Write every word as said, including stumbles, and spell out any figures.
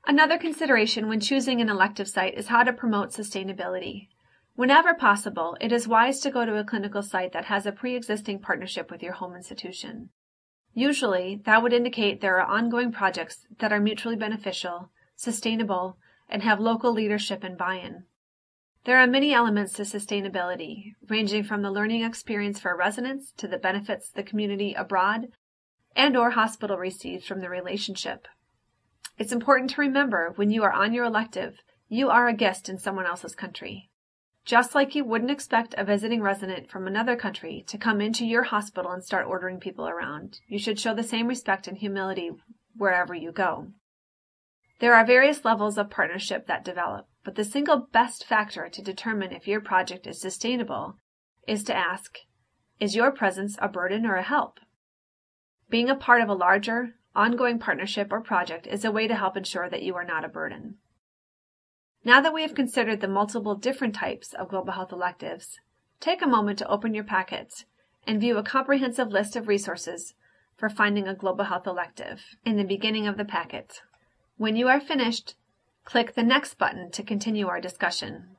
Another consideration when choosing an elective site is how to promote sustainability. Whenever possible, it is wise to go to a clinical site that has a pre-existing partnership with your home institution. Usually, that would indicate there are ongoing projects that are mutually beneficial, sustainable, and have local leadership and buy-in. There are many elements to sustainability, ranging from the learning experience for residents to the benefits the community abroad and or hospital receives from the relationship. It's important to remember when you are on your elective, you are a guest in someone else's country. Just like you wouldn't expect a visiting resident from another country to come into your hospital and start ordering people around, you should show the same respect and humility wherever you go. There are various levels of partnership that develop, but the single best factor to determine if your project is sustainable is to ask, is your presence a burden or a help? Being a part of a larger, ongoing partnership or project is a way to help ensure that you are not a burden. Now that we have considered the multiple different types of global health electives, take a moment to open your packet and view a comprehensive list of resources for finding a global health elective in the beginning of the packet. When you are finished, click the Next button to continue our discussion.